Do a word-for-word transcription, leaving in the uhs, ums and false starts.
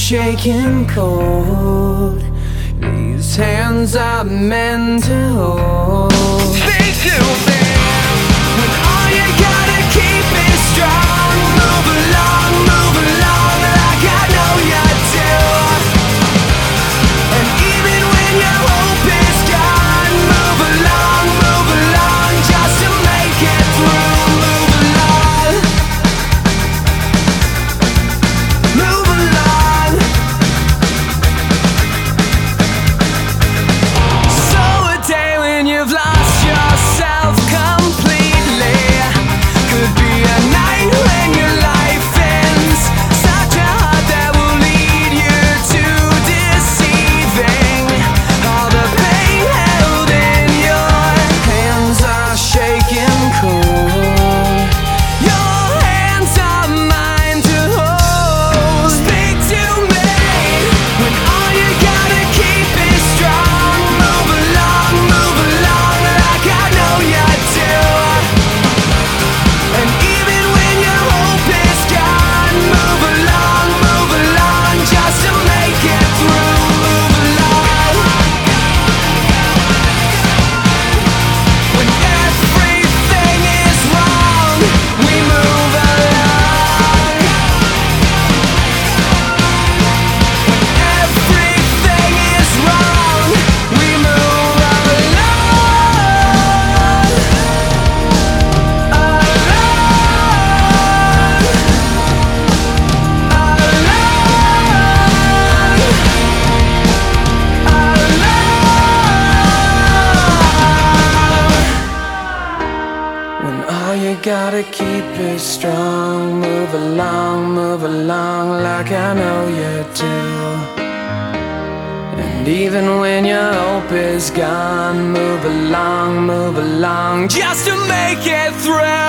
shaking cold. These hands are meant to hold. Speak to me when all you gotta keep is strong. Move along, move along like I know you do. And even when your hope is gone, move along, move along just to make it through. Move along, move along. So a day when you've lost yourself completely could be a night when your life ends. Such a heart that will lead you to deceiving. All the pain held in your hands are shaking cold. Your hands are mine to hold. Speak to me when all you gotta keep is strong. Move along, move along like I know you do. And even when your hope is gone, move along, move along just to make it through. Move along when everything is wrong. We move along when everything is wrong. We move along, when all you gotta keep is strong. Move along, move along like I know you do. And even when your hope is gone, move along, move along just to make it through.